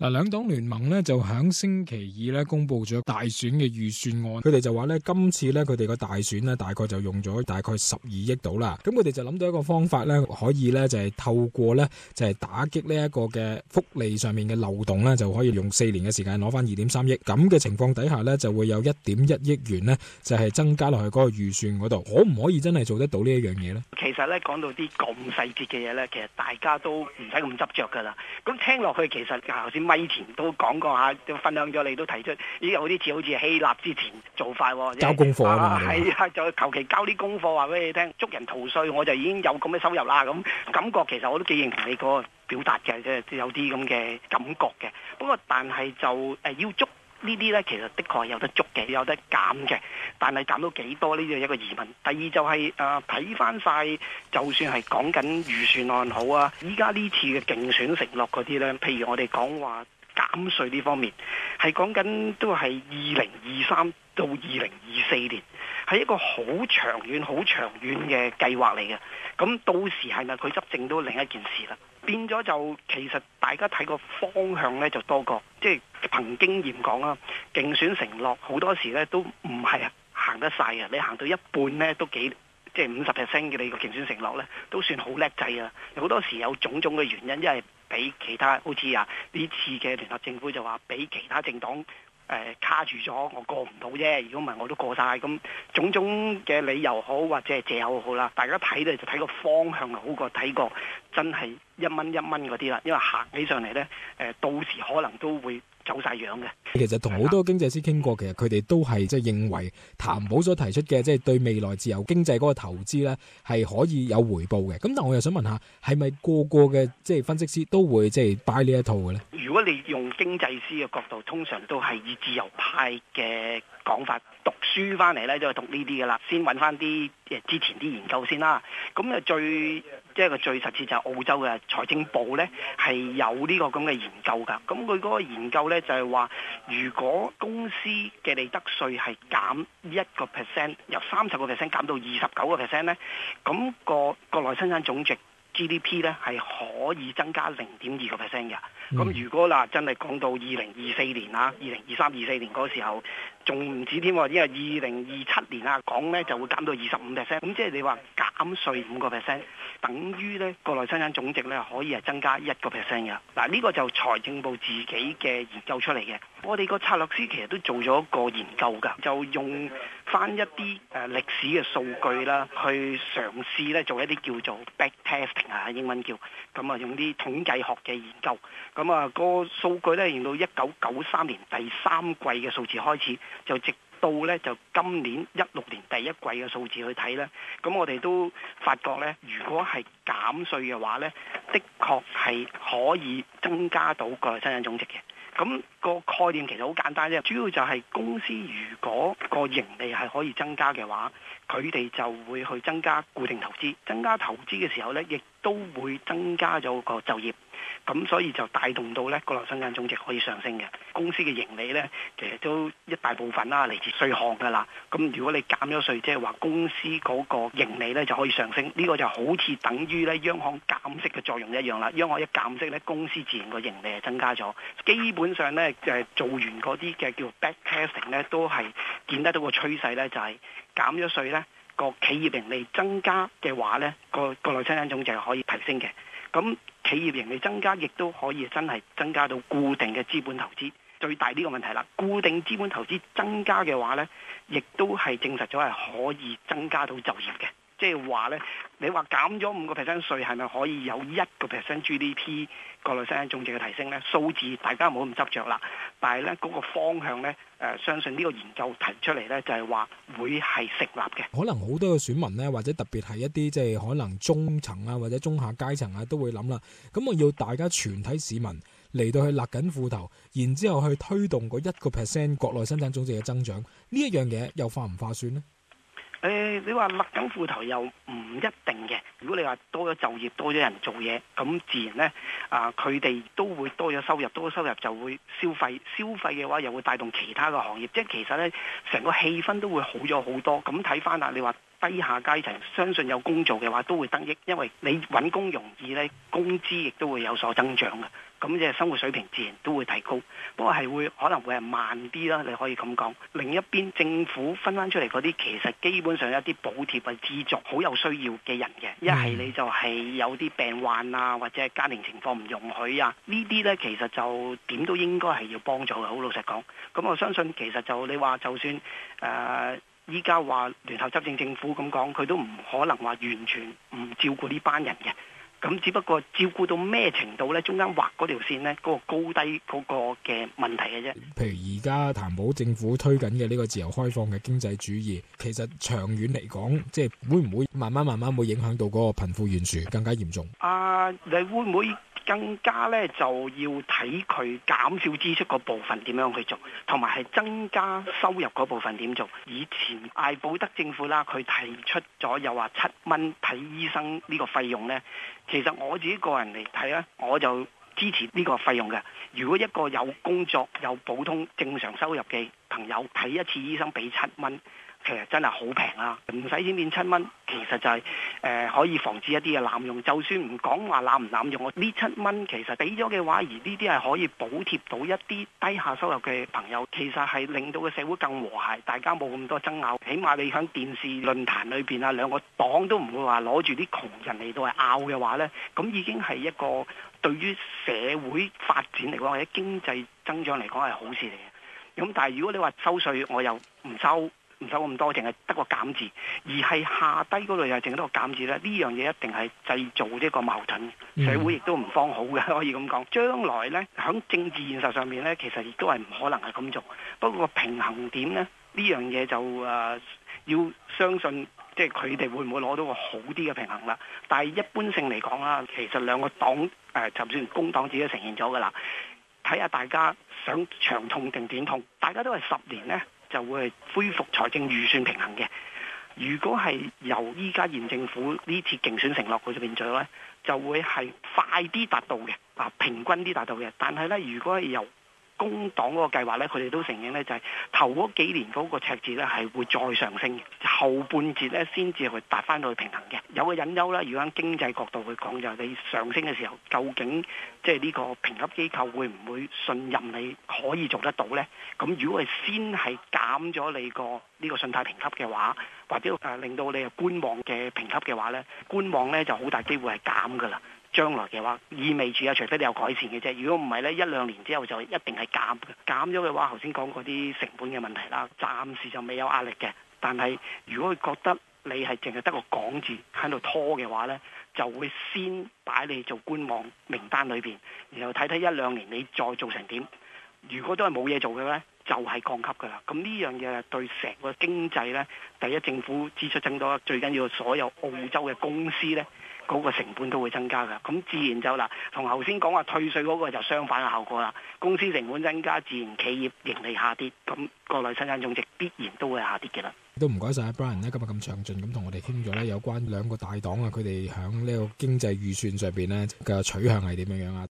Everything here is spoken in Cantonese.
嗱，兩黨聯盟咧就響星期二咧公布咗大選嘅預算案，佢哋就話咧今次咧佢哋個大選咧大概就用咗大概12億度啦。咁佢哋就諗到一個方法咧，可以咧就係透過咧就係打擊呢一個嘅福利上面嘅漏洞咧，就可以用4年嘅時間攞翻2.3億。咁嘅情況底下咧，就會有1.1億元咧就係增加落去嗰個預算嗰度。可唔可以真係做得到呢一樣嘢咧？ 其實咧講到啲咁細節嘅嘢咧，其實大家都唔使咁執着噶啦。咁聽落去其實頭先咪前都講過下，都分享咗，你都提出咦有啲似好似希臘之前做法喎， 交功課啊嘛， 係啊，就求其交啲功課話俾你聽，捉人逃稅我就已經有咁嘅收入啦。咁感覺其實我都幾認同你個表達嘅，即係有啲咁嘅感覺嘅。不過但係就要捉呢啲呢，其實的確係有得捉嘅，有得減嘅，但係減到幾多呢？呢個一個疑問。第二就係睇翻晒，就算係講緊預算案好啊，依家呢次嘅競選承諾嗰啲呢，譬如我哋講話減稅呢方面，係講緊都係2023到2024年，係一個好長遠、好長遠嘅計劃嚟嘅。咁到時係咪佢執政都另一件事啦。變咗就其實大家睇個方向呢，就多過，即係憑經驗講啦，競選承諾好多時呢都唔係行得晒嘅。你行到一半呢都幾，即係50% 嘅你個競選承諾呢都算好叻仔啊！好多時有種種嘅原因，因為俾其他好似呢次嘅聯合政府就話俾其他政黨卡住咗，我過唔到啫。如果唔係我都過晒。咁種種嘅理由好或者係借口好啦，大家睇咧就睇個方向好過睇個真係一蚊嗰啲啦。因為行起上嚟呢，到時可能都會走晒樣嘅。 其實同好多經濟師傾過，其實佢哋都係即係認為譚保所提出嘅即係對未來自由經濟嗰個投資呢係可以有回報嘅。咁但我又想問下，係咪個個嘅即係分析師都會即係 buy 呢一套嘅呢？ 如果你用經濟師嘅角度，通常都係以自由派嘅講法，讀書翻嚟呢，就係讀呢啲噶啦，先揾翻啲之前啲研究先啦。咁即係個最實際就係澳洲嘅財政部呢，係有呢個咁嘅研究㗎。咁佢嗰個研究呢，就係話，如果公司嘅利得稅係減1%，由30%減到29%呢，咁個國內生產總值 GDP 呢係可以增加0.2%嘅。咁如果真係講到2024年啊，2023、24年嗰時候，仲唔止添，因為2027年講呢就會減到25%。咁即係你話減稅5%，等於呢國內生產總值呢可以係增加1%嘅。嗱，呢個就財政部自己嘅研究出嚟嘅。我哋個策略師其實都做咗一個研究㗎，就用翻一啲歷史嘅數據啦，去嘗試咧做一啲叫做 back testing 啊，英文叫，咁用啲統計學嘅研究，咁個數據咧用到1993年第3季嘅數字開始，就直到咧就今年16年第1季嘅數字去睇咧，咁我哋都發覺咧，如果係減稅嘅話咧，的確係可以增加到國內生產總值嘅。咁個概念其實好簡單啫，主要就係公司如果個盈利係可以增加嘅話，佢哋就會去增加固定投資，增加投資嘅時候呢，亦都會增加咗個就業，咁所以就帶動到呢國內生產總值可以上升嘅。公司嘅盈利呢，其實都一大部分啦嚟自稅項㗎啦。咁如果你減咗稅，即係話公司嗰個盈利呢就可以上升，呢個就好似等於呢央行減息嘅作用一樣啦。央行一減息呢，公司自然個盈利係增加咗。基本上呢，做完嗰啲嘅叫 back testing 呢，都係見得到個趨勢呢，就係減咗稅呢，個企業盈利增加嘅話呢，個國內生產總值係可以提升嘅。咁企業盈利增加，亦都可以真係增加到固定嘅資本投資。最大呢個問題啦，固定資本投資增加嘅話呢，亦都係證實咗係可以增加到就業嘅。即係話呢，你話減咗5%稅，係咪可以有1% GDP 國內生產總值嘅提升呢？數字大家唔好咁執着啦。但係呢嗰個方向呢，相信呢個研究提出嚟呢，就係話會係成立嘅。 可能好多嘅選民呢，或者特別係一啲即係可能中層啊，或者中下階層啊，都會諗啦。咁我要大家全體市民嚟到去勒緊褲頭，然之後去推動嗰1% 國內生產總值嘅增長，呢一樣嘢又划唔划算呢？ 你話勒緊褲頭又唔一定嘅。如果你話多咗就業，多咗人做嘢，咁自然呢，佢哋都會多咗收入，多咗收入就會消費，消費嘅話又會帶動其他嘅行業，即係其實呢，成個氣氛都會好咗好多。咁睇翻啦，你話低下階層相信有工做嘅話都會得益，因為你揾工容易呢，工資亦都會有所增長嘅，咁即係生活水平自然都會提高。不過係可能會係慢啲啦，你可以咁講。另一邊政府分翻出嚟嗰啲，其實基本上一啲補貼啊資助好有需要嘅人嘅，一係你就係有啲病患啊，或者係家庭情況唔容許啊，呢啲呢其實就點都應該係要幫助嘅。好老實講，咁我相信其實就你話就算依家話聯合執政政府咁講，佢都唔可能話完全唔照顧呢班人嘅。咁只不過照顧到咩程度呢？中間畫嗰條線呢，嗰個高低嗰個嘅問題嘅啫。 譬如而家譚寶政府推緊嘅呢個自由開放嘅經濟主義，其實長遠嚟講，即係會唔會慢慢會影響到嗰個貧富懸殊更加嚴重？ 你會唔會更加呢？就要睇佢減少支出嗰部分點樣去做，同埋係增加收入嗰部分點做。以前艾保德政府啦，佢提出咗又話7蚊睇醫生呢個費用呢。其實我自己個人嚟睇咧，我就支持呢個費用嘅。如果一個有工作有普通正常收入嘅朋友睇一次醫生俾7蚊，其實真係好平啦，唔使錢變7蚊，其實就係可以防止一啲嘅濫用。就算唔講話濫唔濫用，我呢7蚊其實俾咗嘅話，而呢啲係可以補貼到一啲低下收入嘅朋友，其實係令到個社會更和諧，大家冇咁多爭拗。起碼你喺電視論壇裏邊啊，兩個黨都唔會話攞住啲窮人嚟到係拗嘅話呢，咁已經係一個對於社會發展嚟講或者經濟增長嚟講係好事嚟嘅。咁但係如果你話收稅，我又唔收咁多，淨係得個減字，而係下低嗰度又淨係得個減字咧，呢樣嘢一定係製造呢個矛盾，社會亦都唔方好嘅，可以咁講。將來呢，喺政治現實上面呢，其實亦都係唔可能係咁做。不過個平衡點呢，呢樣嘢就要相信，即係佢哋會唔會攞到個好啲嘅平衡啦。但係一般性嚟講啦，其實兩個黨就算工黨自己都承認咗㗎啦，睇下大家想長痛定短痛，大家都係10年呢，就會恢復財政預算平衡嘅。如果係由依家現政府呢次競選承諾佢就變咗呢，就會係快啲達到嘅，平均啲達到嘅。但係呢，如果係由工黨嗰個計劃呢，佢哋都承認呢，就係頭嗰幾年嗰個赤字呢係會再上升嘅，後半截呢先至去達翻到去平衡嘅。有個隱憂啦，如果喺經濟角度去講，就係你上升嘅時候，究竟即係呢個評級機構會唔會信任你可以做得到呢？咁如果係先係減咗你呢個信貸評級嘅話，或者令到你係觀望嘅評級嘅話呢，觀望呢就好大機會係減㗎啦。將來嘅話意味住除非你有改善嘅啫。如果唔係呢，1-2年之後就一定係減嘅。減咗嘅話，頭先講嗰啲成本嘅問題啦，暫時就未有壓力嘅。但係如果佢覺得你係淨係得個講字喺度拖嘅話呢，就會先擺你做觀望名單裏邊，然後睇睇1-2年你再做成點。如果都係冇嘢做嘅呢，就係降級㗎啦。咁呢樣嘢對成個經濟呢，第一政府支出增多，最緊要所有澳洲嘅公司呢，嗰個成本都會增加㗎。咁自然就同頭先講話退稅嗰個就相反嘅效果啦。公司成本增加，自然企業盈利下跌，咁國內生產總值必然都會下跌嘅啦。 都唔該晒 Brian 咧，今日咁詳盡咁同我哋傾咗咧有關兩個大黨啊，佢哋響呢個經濟預算上邊咧嘅取向係點樣樣啊？